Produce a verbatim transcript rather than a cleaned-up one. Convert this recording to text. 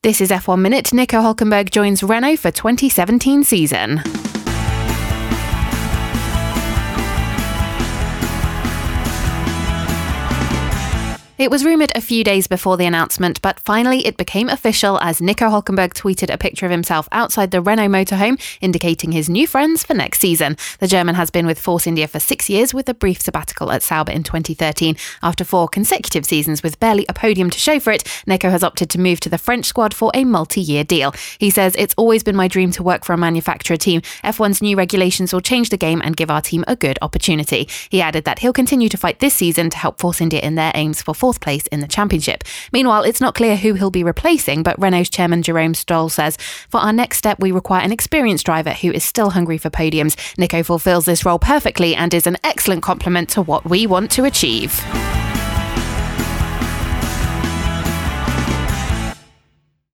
This is F one Minute. Nico Hülkenberg joins Renault for twenty seventeen season. It was rumoured a few days before the announcement, but finally it became official as Nico Hülkenberg tweeted a picture of himself outside the Renault motorhome, indicating his new friends for next season. The German has been with Force India for six years with a brief sabbatical at Sauber in twenty thirteen. After four consecutive seasons with barely a podium to show for it, Nico has opted to move to the French squad for a multi-year deal. He says, "It's always been my dream to work for a manufacturer team. F one's new regulations will change the game and give our team a good opportunity." He added that he'll continue to fight this season to help Force India in their aims for fourth place in the championship. Meanwhile, it's not clear who he'll be replacing, but Renault's chairman Jerome Stoll says, "For our next step, we require an experienced driver who is still hungry for podiums. Nico fulfills this role perfectly and is an excellent complement to what we want to achieve."